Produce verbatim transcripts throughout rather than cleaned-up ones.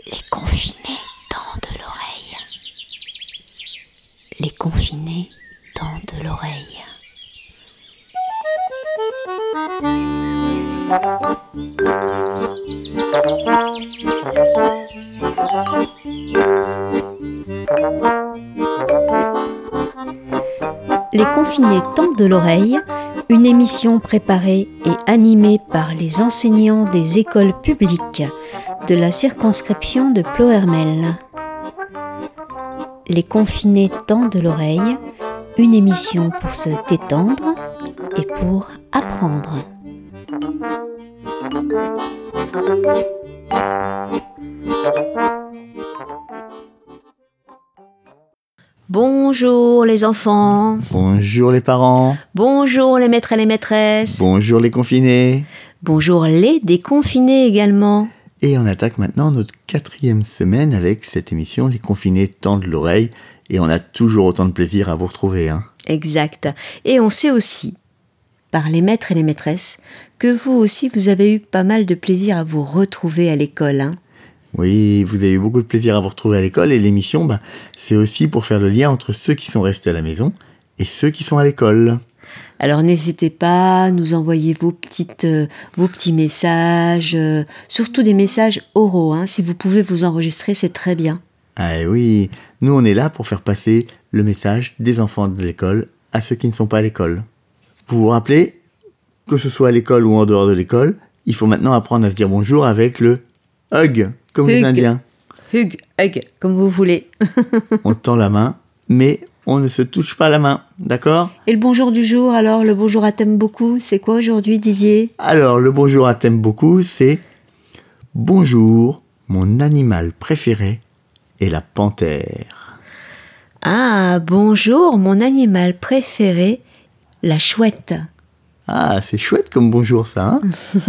Les confinés tendent l'oreille. Les confinés tendent l'oreille. Les confinés tendent l'oreille, une émission préparée et animée par les enseignants des écoles publiques de la circonscription de Ploërmel. Les confinés tendent l'oreille, une émission pour se détendre et pour apprendre. Bonjour les enfants. Bonjour les parents. Bonjour les maîtres et les maîtresses. Bonjour les confinés. Bonjour les déconfinés également. Et on attaque maintenant notre quatrième semaine avec cette émission Les confinés tendent l'oreille. Et on a toujours autant de plaisir à vous retrouver. Hein. Exact. Et on sait aussi, par les maîtres et les maîtresses, que vous aussi vous avez eu pas mal de plaisir à vous retrouver à l'école. Hein. Oui, vous avez eu beaucoup de plaisir à vous retrouver à l'école. Et l'émission, bah, c'est aussi pour faire le lien entre ceux qui sont restés à la maison et ceux qui sont à l'école. Alors n'hésitez pas à nous envoyer vos, petites, euh, vos petits messages, euh, surtout des messages oraux. Hein. Si vous pouvez vous enregistrer, c'est très bien. Ah oui, nous on est là pour faire passer le message des enfants de l'école à ceux qui ne sont pas à l'école. Vous vous rappelez, que ce soit à l'école ou en dehors de l'école, il faut maintenant apprendre à se dire bonjour avec le hug, comme hug. les Indiens. Hug, hug, comme vous voulez. On tend la main, mais on ne se touche pas la main, d'accord ? Et le bonjour du jour, alors, le bonjour à t'aime beaucoup, c'est quoi aujourd'hui, Didier ? Alors, le bonjour à t'aime beaucoup, c'est « Bonjour, mon animal préféré est la panthère. » Ah, bonjour, mon animal préféré, la chouette. Ah, c'est chouette comme bonjour, ça, hein ?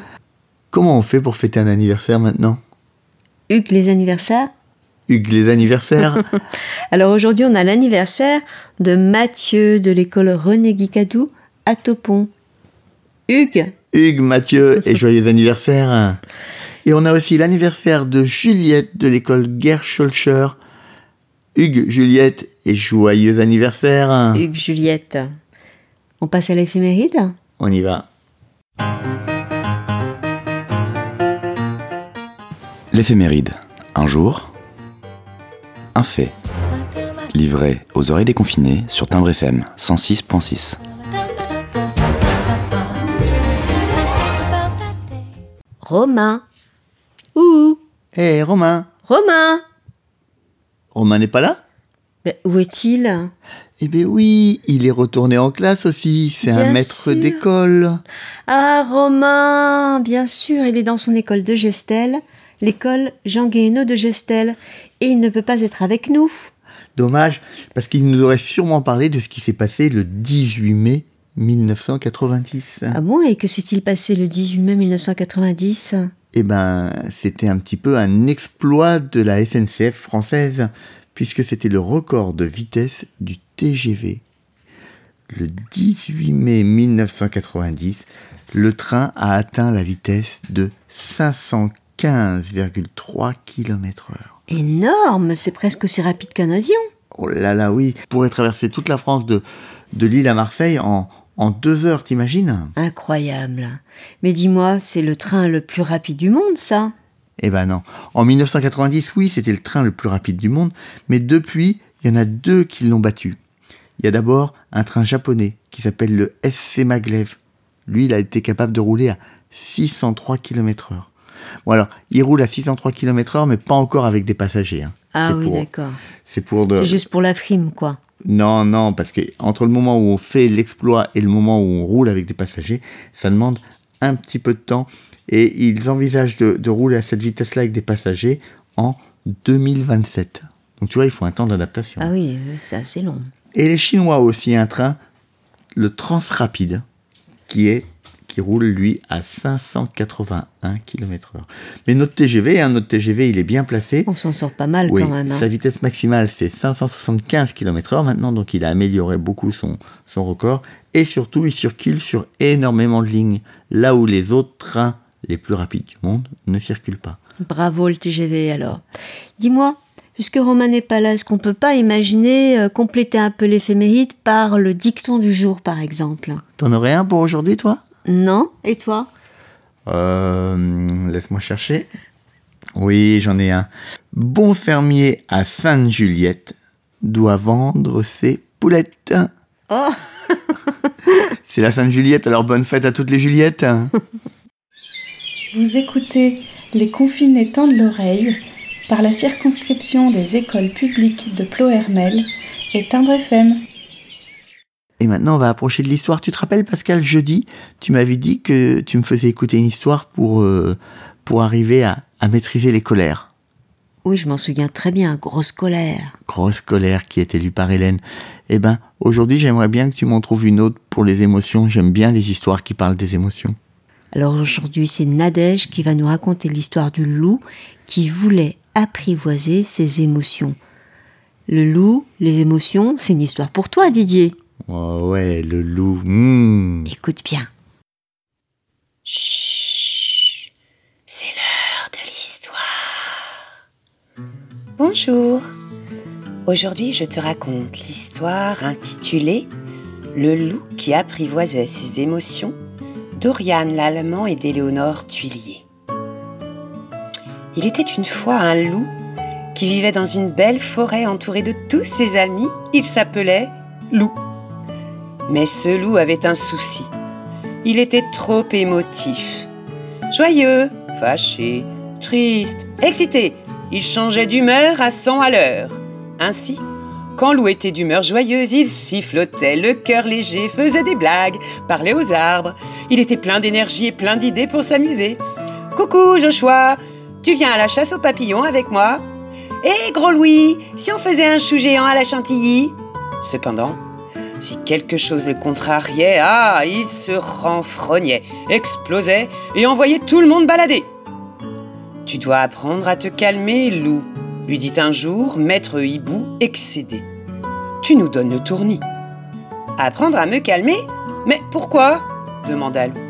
Comment on fait pour fêter un anniversaire maintenant ? Hugues, les anniversaires ? Hugues, les anniversaires. Alors aujourd'hui, on a l'anniversaire de Mathieu de l'école René Guicadou à Topon. Hugues. Hugues, Mathieu, et joyeux anniversaire. Et on a aussi l'anniversaire de Juliette de l'école Gerscholcher. Hugues, Juliette, et joyeux anniversaire. Hugues, Juliette. On passe à l'éphéméride ? On y va. L'éphéméride. Un jour, un fait. Livré aux oreilles des confinés sur Timbre F M cent six virgule six. Romain. Ouh. Hé, hey, Romain. Romain. Romain n'est pas là ? Ben, où est-il ? Eh bien oui, il est retourné en classe aussi, c'est bien un maître sûr. d'école. Ah, Romain, bien sûr, il est dans son école de Gestel, l'école Jean Guéhenno de Gestel, et il ne peut pas être avec nous. Dommage, parce qu'il nous aurait sûrement parlé de ce qui s'est passé le dix-huit mai mille neuf cent quatre-vingt-dix. Ah bon, et que s'est-il passé le dix-huit mai mille neuf cent quatre-vingt-dix ? Eh ben, c'était un petit peu un exploit de la S N C F française, puisque c'était le record de vitesse du T G V. Le dix-huit mai mille neuf cent quatre-vingt-dix, le train a atteint la vitesse de cinq cent quinze virgule trois kilomètres heure. Énorme, c'est presque aussi rapide qu'un avion. Oh là là, oui, on pourrait traverser toute la France de, de Lille à Marseille en, en deux heures, t'imagines ? Incroyable. Mais dis-moi, c'est le train le plus rapide du monde, ça ? Eh ben non. En mille neuf cent quatre-vingt-dix, oui, c'était le train le plus rapide du monde, mais depuis, il y en a deux qui l'ont battu. Il y a d'abord un train japonais qui s'appelle le S C Maglev. Lui, il a été capable de rouler à six cent trois kilomètres heure. Bon alors, il roule à six cent trois kilomètres heure, mais pas encore avec des passagers. Hein. Ah c'est oui, pour, d'accord. C'est pour de... C'est juste pour la frime, quoi. Non, non, parce que entre le moment où on fait l'exploit et le moment où on roule avec des passagers, ça demande un petit peu de temps. Et ils envisagent de, de rouler à cette vitesse-là avec des passagers en deux mille vingt-sept. Donc tu vois, il faut un temps d'adaptation. Ah oui, c'est assez long. Et les Chinois aussi, un train, le Transrapide, qui est qui roule, lui, à cinq cent quatre-vingt-un kilomètres heure. Mais notre T G V, hein, notre T G V, il est bien placé. On s'en sort pas mal oui, quand même. Hein. Sa vitesse maximale, c'est cinq cent soixante-quinze kilomètres heure maintenant, donc il a amélioré beaucoup son, son record. Et surtout, il circule sur énormément de lignes, là où les autres trains les plus rapides du monde ne circulent pas. Bravo le T G V alors. Dis-moi, puisque Romain n'est pas là, est-ce qu'on peut pas imaginer euh, compléter un peu l'éphéméride par le dicton du jour par exemple? T'en aurais un pour aujourd'hui, toi? Non? Et toi? Euh, laisse-moi chercher. Oui, j'en ai un. Bon fermier à Sainte-Juliette doit vendre ses poulettes. Oh. C'est la Sainte-Juliette, alors bonne fête à toutes les Juliettes. Vous écoutez Les confinés tendent l'oreille par la circonscription des écoles publiques de Ploërmel et Timbre F M. Et maintenant, on va approcher de l'histoire. Tu te rappelles, Pascal, jeudi, tu m'avais dit que tu me faisais écouter une histoire pour, euh, pour arriver à, à maîtriser les colères. Oui, je m'en souviens très bien, grosse colère. Grosse colère qui est lue par Hélène. Eh ben, aujourd'hui, j'aimerais bien que tu m'en trouves une autre pour les émotions. J'aime bien les histoires qui parlent des émotions. Alors aujourd'hui, c'est Nadège qui va nous raconter l'histoire du loup qui voulait apprivoiser ses émotions. Le loup, les émotions, c'est une histoire pour toi, Didier. Oh ouais, le loup. Mmh. Écoute bien. Chut, c'est l'heure de l'histoire. Bonjour. Aujourd'hui, je te raconte l'histoire intitulée « Le loup qui apprivoisait ses émotions » d'Oriane Lallemand et d'Éléonore Thuillier. Il était une fois un loup qui vivait dans une belle forêt entouré de tous ses amis. Il s'appelait Loup. Mais ce loup avait un souci. Il était trop émotif. Joyeux, fâché, triste, excité. Il changeait d'humeur à cent à l'heure. Ainsi, quand Loup était d'humeur joyeuse, il sifflotait, le cœur léger, faisait des blagues, parlait aux arbres. Il était plein d'énergie et plein d'idées pour s'amuser. « Coucou Joshua, tu viens à la chasse aux papillons avec moi ? Hé Gros Louis, si on faisait un chou géant à la chantilly ?» Cependant, si quelque chose le contrariait, ah, il se renfrognait, explosait et envoyait tout le monde balader. « Tu dois apprendre à te calmer, Loup, » lui dit un jour Maître Hibou, excédé. « Tu nous donnes le tournis. »« Apprendre à me calmer ? Mais pourquoi ?» demanda Loup.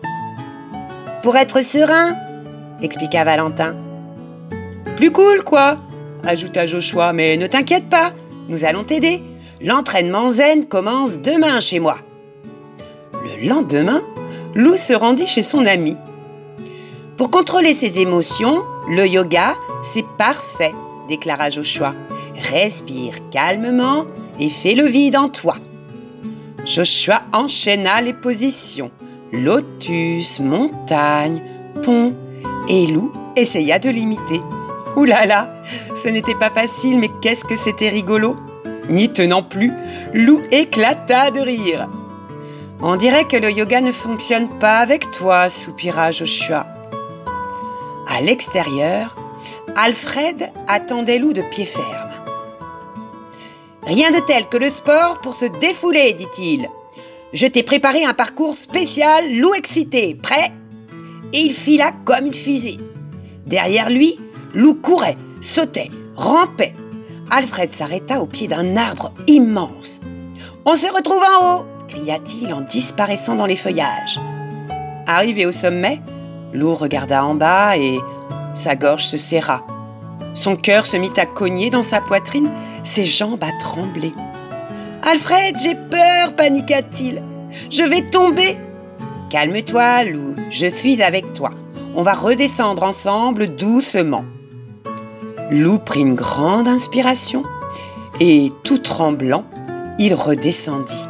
« Pour être serein, » expliqua Valentin. « Plus cool, quoi ?» ajouta Joshua. « Mais ne t'inquiète pas, nous allons t'aider. L'entraînement zen commence demain chez moi. » Le lendemain, Loup se rendit chez son ami. « Pour contrôler ses émotions, le yoga, c'est parfait, » déclara Joshua. « Respire calmement et fais le vide en toi. » Joshua enchaîna les positions. Lotus, montagne, pont, et Loup essaya de l'imiter. Ouh là là, ce n'était pas facile, mais qu'est-ce que c'était rigolo! N'y tenant plus, Loup éclata de rire. « On dirait que le yoga ne fonctionne pas avec toi, » soupira Joshua. À l'extérieur, Alfred attendait Loup de pied ferme. « Rien de tel que le sport pour se défouler, dit-il. Je t'ai préparé un parcours spécial, Loup excité, prêt ?» Et il fila comme une fusée. Derrière lui, Loup courait, sautait, rampait. Alfred s'arrêta au pied d'un arbre immense. « On se retrouve en haut !» cria-t-il en disparaissant dans les feuillages. Arrivé au sommet, Loup regarda en bas et sa gorge se serra. Son cœur se mit à cogner dans sa poitrine, ses jambes à trembler. « Alfred, j'ai peur !» paniqua-t-il. « Je vais tomber !»« Calme-toi, Loup, je suis avec toi. On va redescendre ensemble doucement. » Loup prit une grande inspiration et, tout tremblant, il redescendit.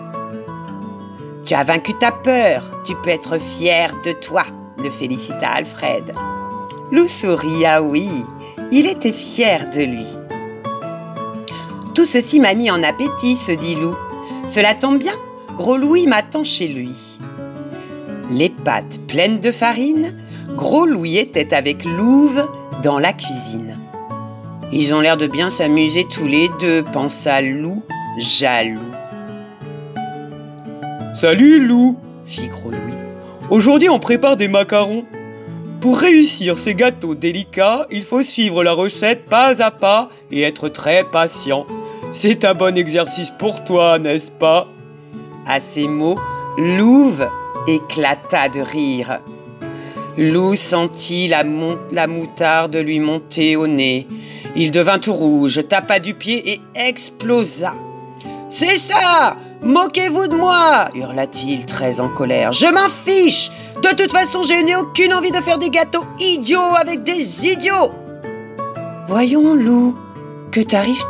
« Tu as vaincu ta peur, tu peux être fier de toi !» le félicita Alfred. Loup sourit, ah oui, il était fier de lui. « Tout ceci m'a mis en appétit, se dit Loup. Cela tombe bien, Gros Louis m'attend chez lui. » Les pattes pleines de farine, Gros Louis était avec Louve dans la cuisine. « Ils ont l'air de bien s'amuser tous les deux, » pensa Loup, jaloux. « Salut Loup, » fit Gros Louis. « Aujourd'hui, on prépare des macarons. Pour réussir ces gâteaux délicats, il faut suivre la recette pas à pas et être très patient. C'est un bon exercice pour toi, n'est-ce pas ?» À ces mots, Louve éclata de rire. Lou sentit la, mon- la moutarde lui monter au nez. Il devint tout rouge, tapa du pied et explosa. « C'est ça! Moquez-vous de moi !» hurla-t-il très en colère. « Je m'en fiche! De toute façon, je n'ai aucune envie de faire des gâteaux idiots avec des idiots !»« Voyons, Lou, que t'arrive-t-il »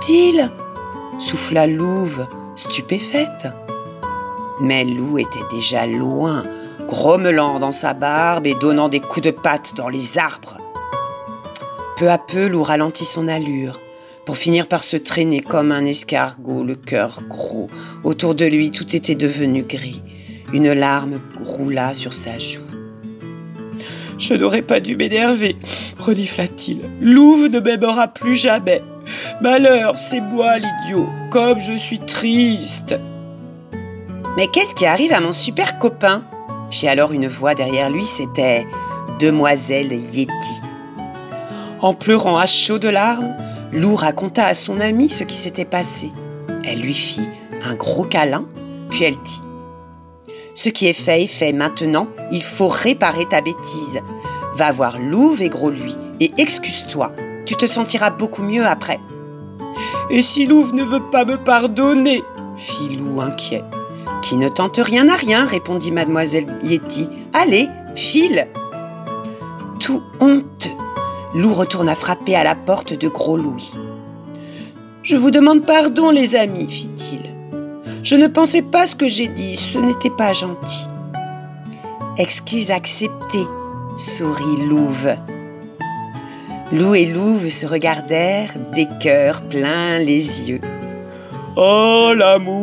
souffla Louve, stupéfaite. Mais Lou était déjà loin, grommelant dans sa barbe et donnant des coups de patte dans les arbres. Peu à peu, Lou ralentit son allure, pour finir par se traîner comme un escargot, le cœur gros. Autour de lui, tout était devenu gris. Une larme roula sur sa joue. « Je n'aurais pas dû m'énerver, » renifla-t-il. « Louve ne m'aimera plus jamais. Malheur, c'est moi l'idiot, comme je suis triste. » « Mais qu'est-ce qui arrive à mon super copain ?» fit alors une voix derrière lui, c'était Demoiselle Yeti. En pleurant à chaudes larmes, Lou raconta à son amie ce qui s'était passé. Elle lui fit un gros câlin, puis elle dit « Ce qui est fait est fait, maintenant, il faut réparer ta bêtise. Va voir Louve et Gros Lui et excuse-toi, tu te sentiras beaucoup mieux après. »« Et si Louve ne veut pas me pardonner ?» fit Lou inquiet. « Qui ne tente rien à rien, répondit Mademoiselle Yeti. Allez, file !» Tout honteux, Lou retourna frapper à la porte de Gros Louis. « Je vous demande pardon, les amis, fit-il. Je ne pensais pas ce que j'ai dit, ce n'était pas gentil. »« Excuse acceptée, sourit Louve. » Lou et Louve se regardèrent, des cœurs pleins les yeux. « Oh, l'amour !»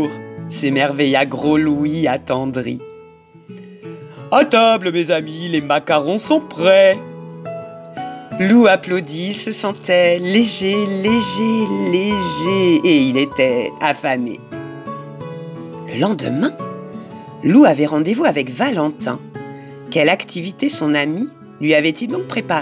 s'émerveilla Gros Louis attendri. « À table, mes amis, les macarons sont prêts. » Lou applaudit, il se sentait léger, léger, léger, et il était affamé. Le lendemain, Lou avait rendez-vous avec Valentin. Quelle activité son ami lui avait-il donc préparée ?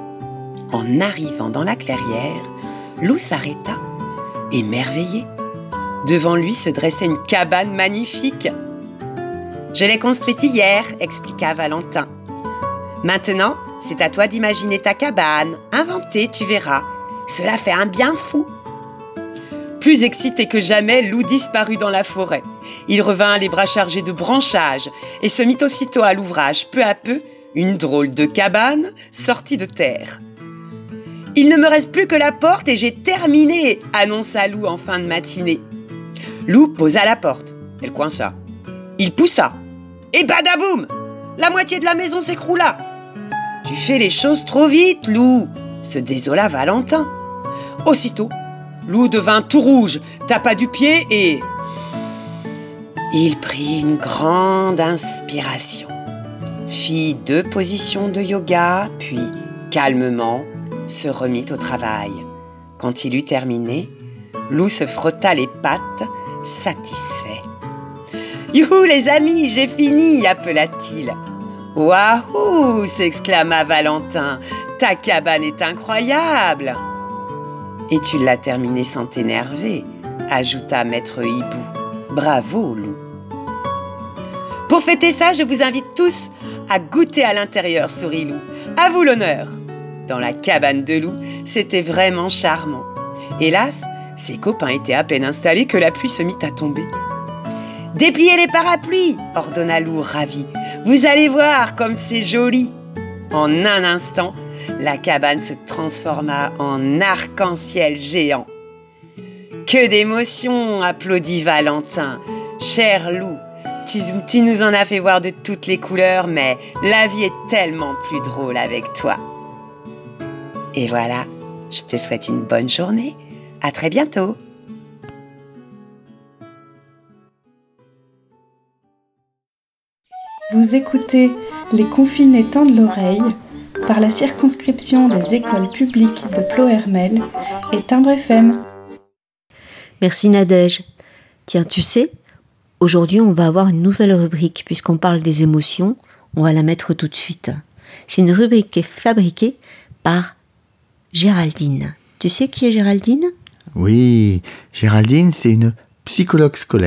En arrivant dans la clairière, Lou s'arrêta, émerveillé. Devant lui se dressait une cabane magnifique. « Je l'ai construite hier, » expliqua Valentin. « Maintenant, c'est à toi d'imaginer ta cabane. Inventer, tu verras. Cela fait un bien fou. » Plus excité que jamais, Lou disparut dans la forêt. Il revint les bras chargés de branchages et se mit aussitôt à l'ouvrage. Peu à peu, une drôle de cabane sortit de terre. « Il ne me reste plus que la porte et j'ai terminé !» annonça Lou en fin de matinée. Lou posa la porte. Elle coinça. Il poussa. Et badaboum ! La moitié de la maison s'écroula. « Tu fais les choses trop vite, Lou !» se désola Valentin. Aussitôt, Lou devint tout rouge, tapa du pied et... Il prit une grande inspiration, fit deux positions de yoga, puis, calmement, se remit au travail. Quand il eut terminé, Lou se frotta les pattes, satisfait. « Youhou, les amis, j'ai fini !» appela-t-il. « Wahou !» s'exclama Valentin. « Ta cabane est incroyable !»« Et tu l'as terminée sans t'énerver !» ajouta Maître Hibou. « Bravo, Lou !»« Pour fêter ça, je vous invite tous à goûter à l'intérieur, » sourit Lou. « À vous l'honneur !» Dans la cabane de Lou, c'était vraiment charmant. Hélas, ses copains étaient à peine installés que la pluie se mit à tomber. « Dépliez les parapluies !» ordonna Lou ravi. « Vous allez voir comme c'est joli !» En un instant, la cabane se transforma en arc-en-ciel géant. « Que d'émotions !» applaudit Valentin. « Cher Lou, tu, tu nous en as fait voir de toutes les couleurs, mais la vie est tellement plus drôle avec toi. » Et voilà, je te souhaite une bonne journée. À très bientôt. Vous écoutez Les Confinés tendent l'oreille par la circonscription des écoles publiques de Ploërmel et Timbre F M. Merci Nadège. Tiens, tu sais, aujourd'hui on va avoir une nouvelle rubrique puisqu'on parle des émotions. On va la mettre tout de suite. C'est une rubrique qui est fabriquée par Géraldine. Tu sais qui est Géraldine ? Oui, Géraldine, c'est une psychologue scolaire.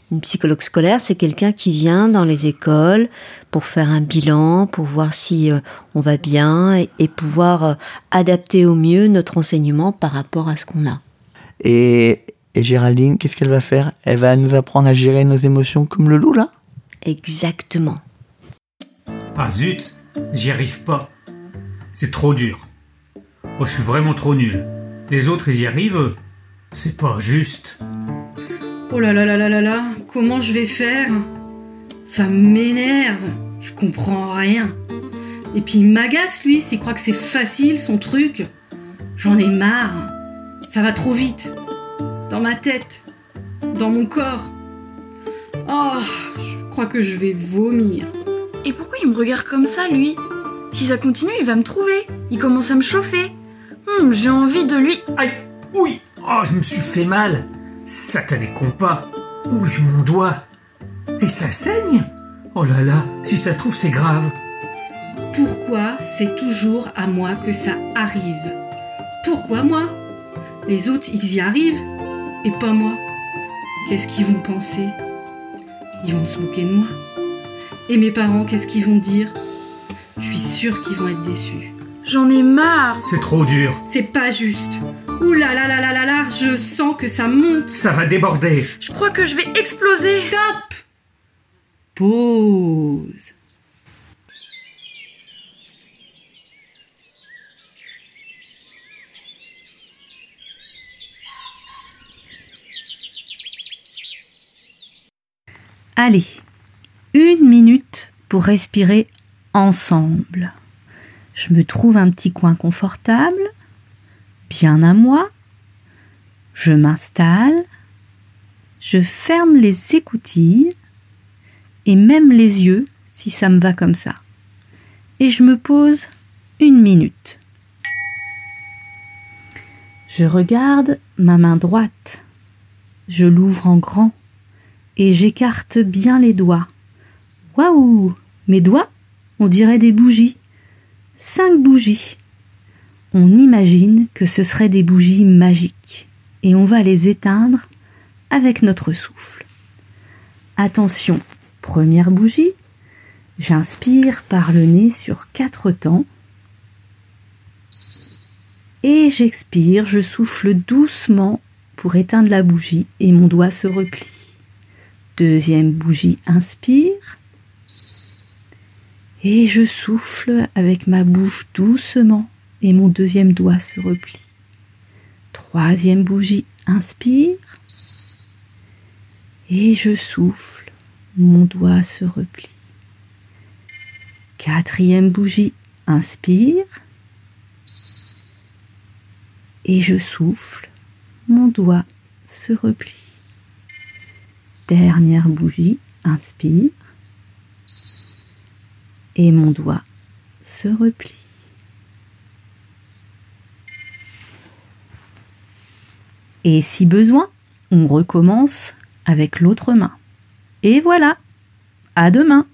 Une psychologue scolaire, c'est quelqu'un qui vient dans les écoles pour faire un bilan, pour voir si euh, on va bien et, et pouvoir euh, adapter au mieux notre enseignement par rapport à ce qu'on a. Et, et Géraldine, qu'est-ce qu'elle va faire ? Elle va nous apprendre à gérer nos émotions comme le loup, là ? Exactement. Ah zut, j'y arrive pas. C'est trop dur. Oh, je suis vraiment trop nul. Les autres, ils y arrivent. C'est pas juste. Oh là là là là là là, comment je vais faire ? Ça m'énerve, je comprends rien. Et puis il m'agace lui, s'il croit que c'est facile son truc. J'en ai marre. Ça va trop vite. Dans ma tête, dans mon corps. Oh, je crois que je vais vomir. Et pourquoi il me regarde comme ça lui ? Si ça continue, il va me trouver. Il commence à me chauffer. Hum, j'ai envie de lui... Aïe, oui, oh, je me suis fait mal. Satané compas. Oui, mon doigt. Et ça saigne ? Oh là là, si ça se trouve, c'est grave. Pourquoi c'est toujours à moi que ça arrive ? Pourquoi moi ? Les autres, ils y arrivent, et pas moi. Qu'est-ce qu'ils vont penser ? Ils vont se moquer de moi. Et mes parents, qu'est-ce qu'ils vont dire ? Je suis sûre qu'ils vont être déçus. J'en ai marre. C'est trop dur. C'est pas juste. Ouh là là là là là là, je sens que ça monte. Ça va déborder. Je crois que je vais exploser. Stop ! Pause. Allez, une minute pour respirer ensemble. Je me trouve un petit coin confortable, bien à moi. Je m'installe, je ferme les écoutilles et même les yeux si ça me va comme ça. Et je me pose une minute. Je regarde ma main droite. Je l'ouvre en grand et j'écarte bien les doigts. Waouh, mes doigts, on dirait des bougies. Cinq bougies. On imagine que ce seraient des bougies magiques et on va les éteindre avec notre souffle. Attention, première bougie, j'inspire par le nez sur quatre temps et j'expire, je souffle doucement pour éteindre la bougie et mon doigt se replie. Deuxième bougie, inspire. Et je souffle avec ma bouche doucement et mon deuxième doigt se replie. Troisième bougie, inspire. Et je souffle, mon doigt se replie. Quatrième bougie, inspire. Et je souffle, mon doigt se replie. Dernière bougie, inspire. Et mon doigt se replie. Et si besoin, on recommence avec l'autre main. Et voilà, à demain.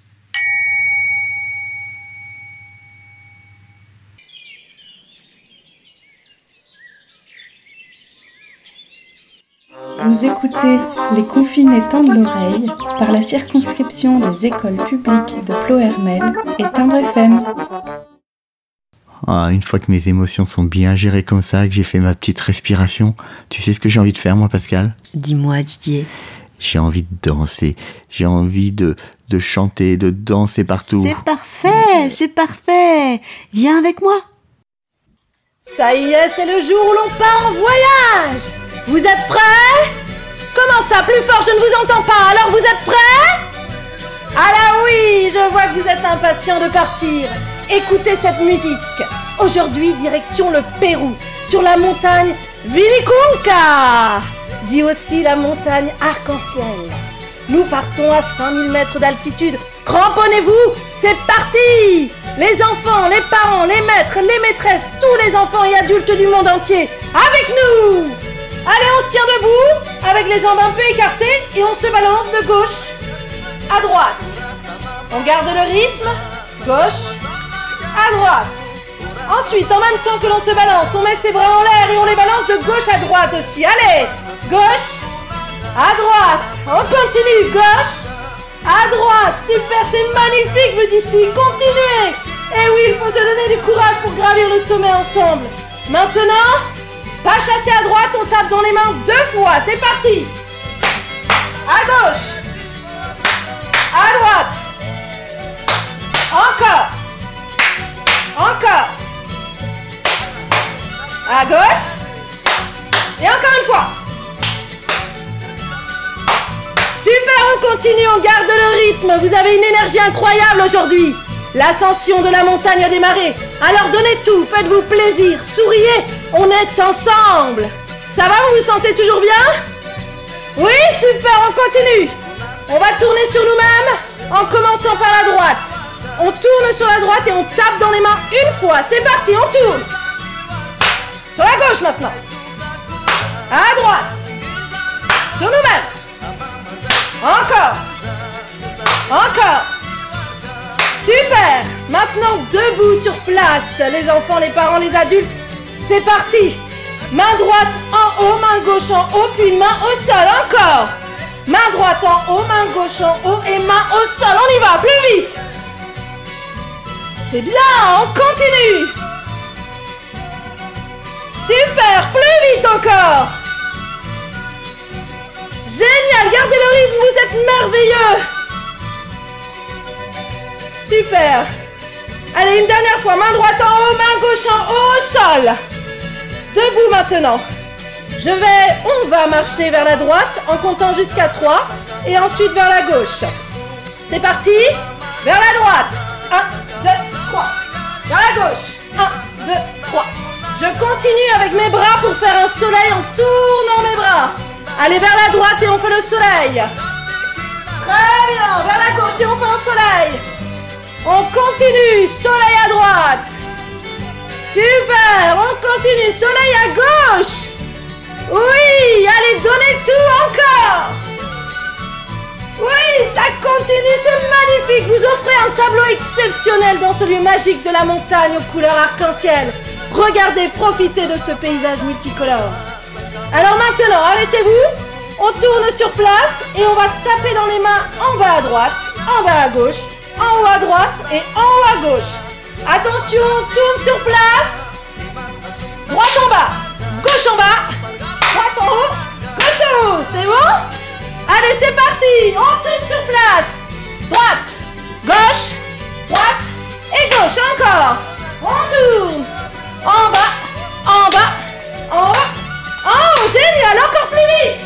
Vous écoutez Les confinés tendent l'oreille par la circonscription des écoles publiques de Ploërmel et Timbre F M. Ah, une fois que mes émotions sont bien gérées comme ça, que j'ai fait ma petite respiration, tu sais ce que j'ai envie de faire, moi, Pascal ? Dis-moi, Didier. J'ai envie de danser, j'ai envie de, de chanter, de danser partout. C'est parfait, c'est parfait. Viens avec moi. Ça y est, c'est le jour où l'on part en voyage. Vous êtes prêts ? Comment ça, plus fort, je ne vous entends pas. Alors vous êtes prêts ? Ah là oui, je vois que vous êtes impatients de partir. Écoutez cette musique. Aujourd'hui, direction le Pérou, sur la montagne Villicunca, dit aussi la montagne arc-en-ciel. Nous partons à cinq mille mètres d'altitude. Cramponnez-vous, c'est parti! Les enfants, les parents, les maîtres, les maîtresses, tous les enfants et adultes du monde entier, avec nous! Allez, on se tient debout, avec les jambes un peu écartées, et on se balance de gauche à droite. On garde le rythme, gauche à droite. Ensuite, en même temps que l'on se balance, on met ses bras en l'air et on les balance de gauche à droite aussi. Allez, gauche À droite, on continue, gauche. À droite, super, c'est magnifique vu d'ici, continuez. Et oui, il faut se donner du courage pour gravir le sommet ensemble. Maintenant, pas chassé à droite, on tape dans les mains deux fois, c'est parti. À gauche. À droite. Encore. Encore. À gauche. Et encore une fois. Super, on continue, on garde le rythme. Vous avez une énergie incroyable aujourd'hui. L'ascension de la montagne a démarré. Alors donnez tout, faites-vous plaisir, souriez, on est ensemble. Ça va, vous vous sentez toujours bien? Oui, super, on continue. On va tourner sur nous-mêmes en commençant par la droite. On tourne sur la droite et on tape dans les mains une fois. C'est parti, on tourne. Sur la gauche maintenant. À droite. Sur nous-mêmes. Encore. Encore. Super. Maintenant debout sur place. Les enfants, les parents, les adultes. C'est parti. Main droite en haut, main gauche en haut, puis main au sol. Encore. Main droite en haut, main gauche en haut et main au sol. On y va, plus vite. C'est bien, on continue. Super, plus vite encore. Génial, gardez le rythme, vous êtes merveilleux. Super. Allez, une dernière fois, main droite en haut, main gauche en haut, au sol. Debout maintenant. Je vais, on va marcher vers la droite en comptant jusqu'à trois et ensuite vers la gauche. C'est parti. Vers la droite. un, deux, trois. Vers la gauche. un, deux, trois. Je continue avec mes bras pour faire un soleil en tournant mes bras. Allez vers la droite et on fait le soleil. Très bien. Vers la gauche et on fait un soleil. On continue. Soleil à droite. Super. On continue. Soleil à gauche. Oui. Allez, donnez tout encore. Oui, ça continue. C'est magnifique. Vous offrez un tableau exceptionnel dans ce lieu magique de la montagne aux couleurs arc-en-ciel. Regardez, profitez de ce paysage multicolore. Alors maintenant, arrêtez-vous. On tourne sur place et on va taper dans les mains en bas à droite, en bas à gauche, en haut à droite et en haut à gauche. Attention, on tourne sur place. Droite en bas, gauche en bas, droite en haut, gauche en haut. C'est bon? Allez, c'est parti. On tourne sur place. Droite, gauche, droite et gauche. Encore. On tourne. En bas, en bas, en bas. Oh, génial, encore plus vite.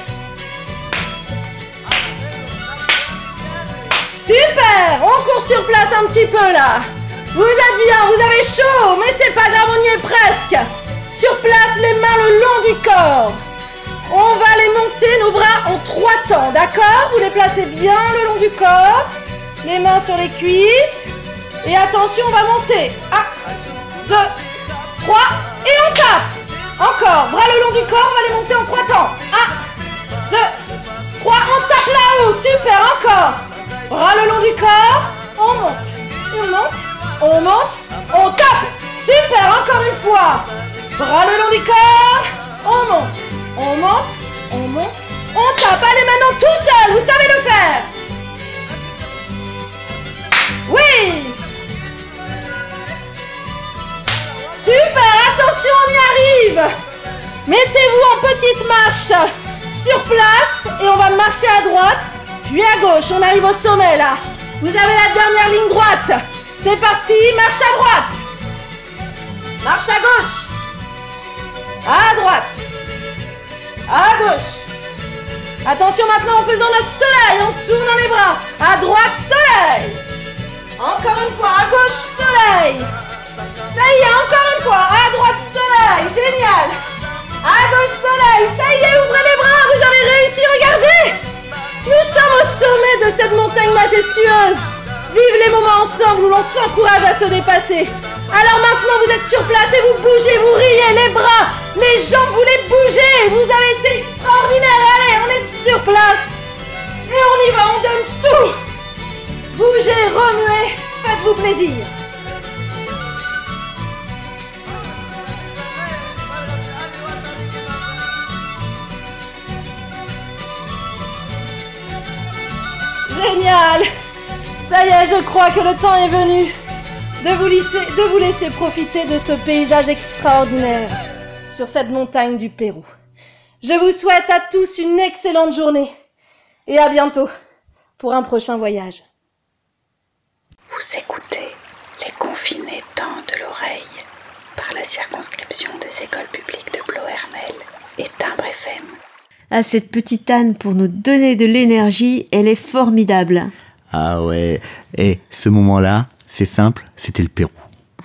Super, on court sur place un petit peu là. Vous êtes bien, vous avez chaud, mais c'est pas grave, on y est presque. Sur place, les mains le long du corps. On va les monter, nos bras en trois temps, d'accord? Vous les placez bien le long du corps. Les mains sur les cuisses. Et attention, on va monter. un, deux, trois, et on tape. Encore, bras le long du corps, on va les monter en trois temps. un, deux, trois, on tape là-haut, super, encore. Bras le long du corps, on monte, on monte, on monte, on tape. Super, encore une fois. Bras le long du corps, on monte, on monte, on monte, on tape. Allez, maintenant tout seul, vous savez le faire. Oui. Super, attention, on y arrive. Mettez-vous en petite marche sur place et on va marcher à droite, puis à gauche. On arrive au sommet là. Vous avez la dernière ligne droite. C'est parti, marche à droite. Marche à gauche. À droite. À gauche. Attention maintenant en faisant notre soleil, on tourne les bras. À droite, soleil. Encore une fois, à gauche, soleil. Ça y est, encore une fois, à droite, soleil, génial. À gauche, soleil, ça y est, ouvrez les bras, vous avez réussi, regardez. Nous sommes au sommet de cette montagne majestueuse. Vive les moments ensemble où l'on s'encourage à se dépasser. Alors maintenant, vous êtes sur place et vous bougez, vous riez, les bras, les jambes, vous les bougez. Vous avez été extraordinaire, allez, on est sur place. Et on y va, on donne tout. Bougez, remuez, faites-vous plaisir. génial! Ça y est, je crois que le temps est venu de vous laisser, de vous laisser profiter de ce paysage extraordinaire sur cette montagne du Pérou. Je vous souhaite à tous une excellente journée et à bientôt pour un prochain voyage. Vous écoutez Les Confinés tendent l'oreille par la circonscription des écoles publiques de Ploërmel et Timbre F M. Ah, cette petite Anne, pour nous donner de l'énergie, elle est formidable. Ah ouais, et ce moment-là, c'est simple, c'était le Pérou.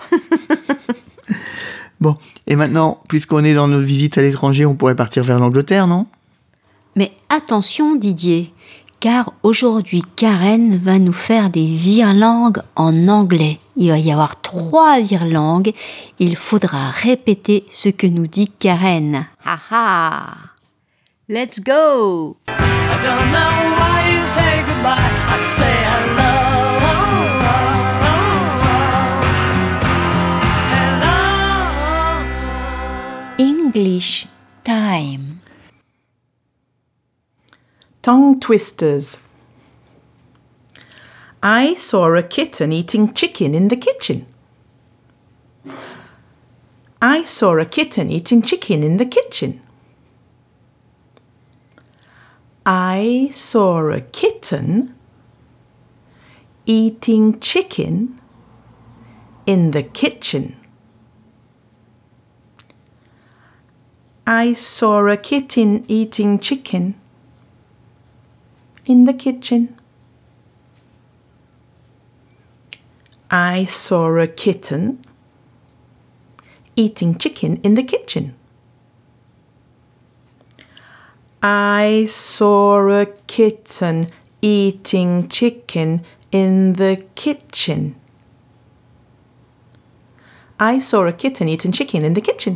Bon, et maintenant, puisqu'on est dans nos visites à l'étranger, on pourrait partir vers l'Angleterre, non ? Mais attention Didier, car aujourd'hui Karen va nous faire des virelangues en anglais. Il va y avoir trois virelangues, il faudra répéter ce que nous dit Karen. Ha ha! Let's go! I don't know why you say goodbye, I say hello. English time. Tongue twisters. I saw a kitten eating chicken in the kitchen. I saw a kitten eating chicken in the kitchen. I saw a kitten eating chicken in the kitchen. I saw a kitten eating chicken in the kitchen. I saw a kitten eating chicken in the kitchen. I saw a kitten eating chicken in the kitchen. I saw a kitten eating chicken in the kitchen.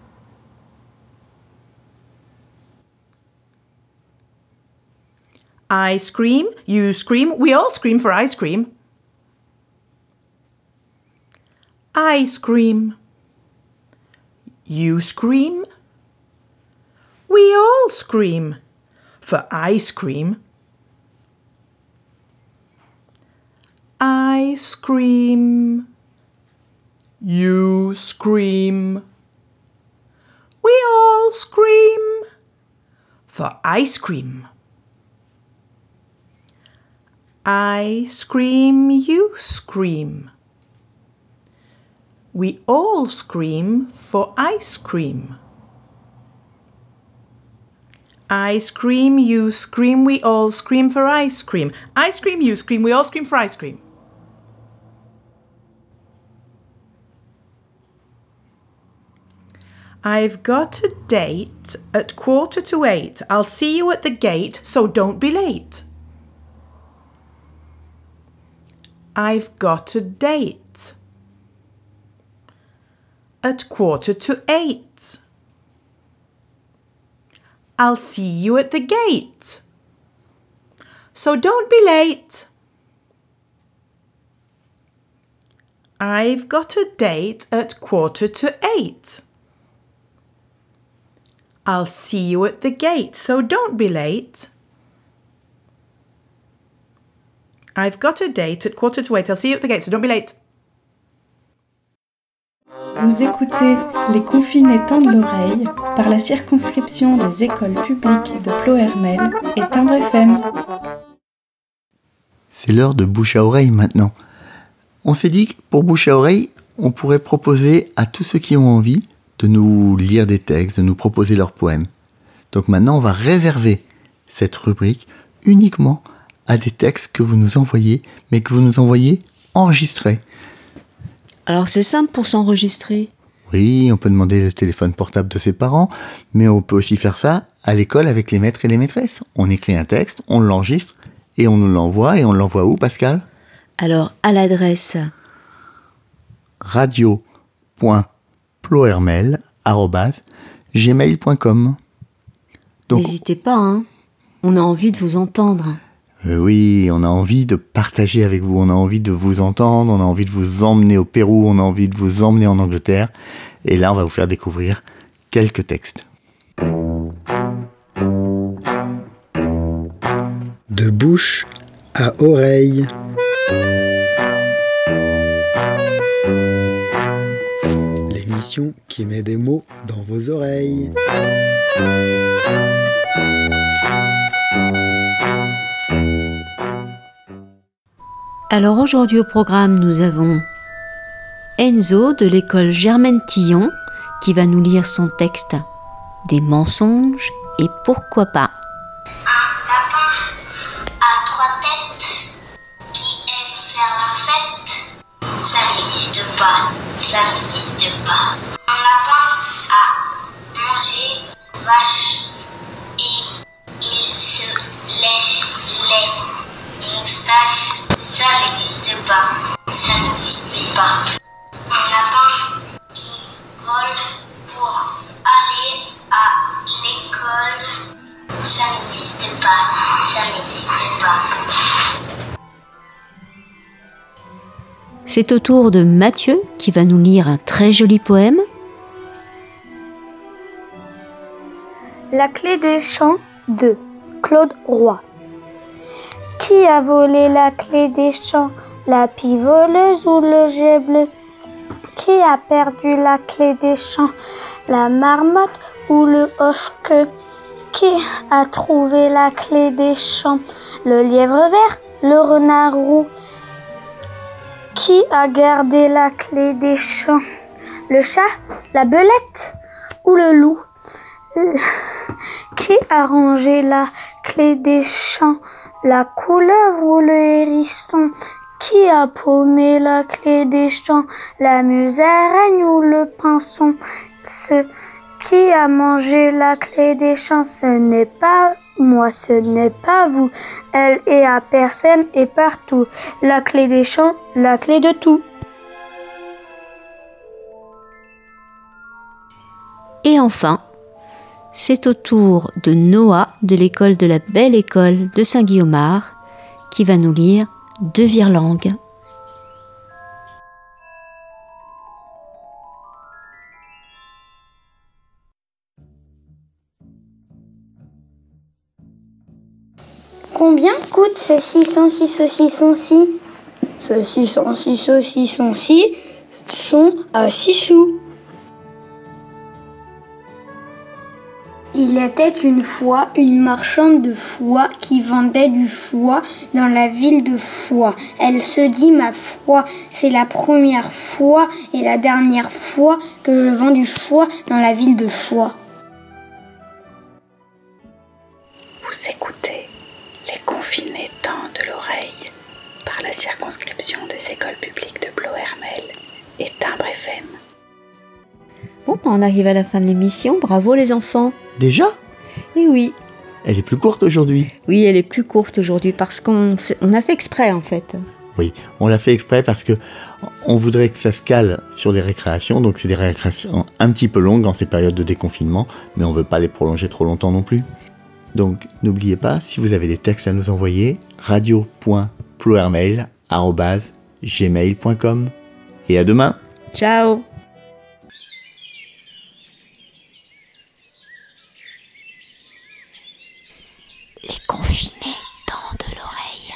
I scream, you scream, we all scream for ice cream. I scream. You scream. We all scream for ice cream. I scream. You scream. We all scream for ice cream. I scream, you scream. We all scream for ice cream. I scream, you scream, we all scream for ice cream. I scream, you scream, we all scream for ice cream. I've got a date at quarter to eight. I'll see you at the gate, so don't be late. I've got a date at quarter to eight. I'll see you at the gate, so don't be late. I've got a date at quarter to eight. I'll see you at the gate, so don't be late. I've got a date at quarter to eight. I'll see you at the gate, so don't be late. Vous écoutez Les Confinés tendent l'oreille par la circonscription des écoles publiques de Ploërmel et Timbre F M. C'est l'heure de bouche à oreille maintenant. On s'est dit que pour bouche à oreille, on pourrait proposer à tous ceux qui ont envie de nous lire des textes, de nous proposer leurs poèmes. Donc maintenant, on va réserver cette rubrique uniquement à des textes que vous nous envoyez, mais que vous nous envoyez enregistrés. Alors c'est simple pour s'enregistrer. Oui, on peut demander le téléphone portable de ses parents, mais on peut aussi faire ça à l'école avec les maîtres et les maîtresses. On écrit un texte, on l'enregistre et on nous l'envoie. Et on l'envoie où, Pascal ? Alors à l'adresse radio point ploërmel arobase gmail point com. Donc, n'hésitez pas, hein. On a envie de vous entendre. Euh, oui, on a envie de partager avec vous, on a envie de vous entendre, on a envie de vous emmener au Pérou, on a envie de vous emmener en Angleterre. Et là, on va vous faire découvrir quelques textes. De bouche à oreille. L'émission qui met des mots dans vos oreilles. Alors aujourd'hui au programme, nous avons Enzo de l'école Germaine Tillon qui va nous lire son texte « Des mensonges et pourquoi pas ». Un lapin à trois têtes qui aime faire la fête, ça n'existe pas, ça n'existe pas. Un lapin a mangé vache et il se lèche les moustaches, ça n'existe pas, ça n'existe pas. Un lapin qui vole pour aller à l'école, ça n'existe pas, ça n'existe pas. C'est au tour de Mathieu qui va nous lire un très joli poème. La clé des champs de Claude Roy. Qui a volé la clé des champs, la pie voleuse ou le jet bleu? Qui a perdu la clé des champs, la marmotte ou le hoche-queue? Qui a trouvé la clé des champs, le lièvre vert, le renard roux? Qui a gardé la clé des champs, le chat, la belette ou le loup? Qui a rangé la clé des champs, la couleuvre ou le hérisson? Qui a paumé la clé des champs, la musaraigne ou le pinson? Ce qui a mangé la clé des champs, ce n'est pas moi, ce n'est pas vous. Elle est à personne et partout. La clé des champs, la clé de tout. Et enfin, c'est au tour de Noah de l'école de la Belle École de Saint-Guillaumard qui va nous lire De Virlangue. Combien coûte ce six cent six saucissons-ci? Ce six cent six saucissons-ci sont à six sous. Il était une fois une marchande de foie qui vendait du foie dans la ville de Foix. Elle se dit: ma foi, c'est la première fois et la dernière fois que je vends du foie dans la ville de Foix. Vous écoutez Les Confinés tendent l'oreille par la circonscription des écoles publiques de Ploërmel et Timbre F M. Bon, on arrive à la fin de l'émission. Bravo les enfants. Déjà ? Eh oui. Elle est plus courte aujourd'hui. Oui, elle est plus courte aujourd'hui parce qu'on fait, on a fait exprès en fait. Oui, on l'a fait exprès parce que on voudrait que ça se cale sur les récréations. Donc c'est des récréations un petit peu longues en ces périodes de déconfinement, mais on ne veut pas les prolonger trop longtemps non plus. Donc n'oubliez pas, si vous avez des textes à nous envoyer, radio point ploërmel arobase gmail point com. Et à demain. Ciao. Les confinés tendent l'oreille.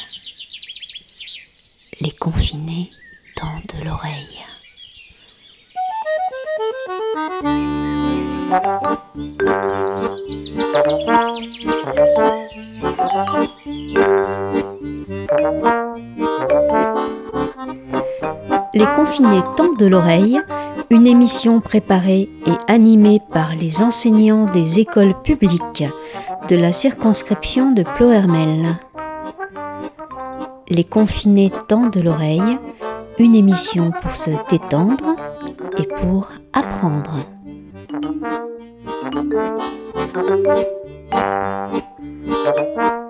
Les confinés tendent l'oreille. Les confinés tendent l'oreille, une émission préparée et animée par les enseignants des écoles publiques de la circonscription de Ploërmel. Les confinés tendent l'oreille, une émission pour se détendre et pour apprendre. Thank you.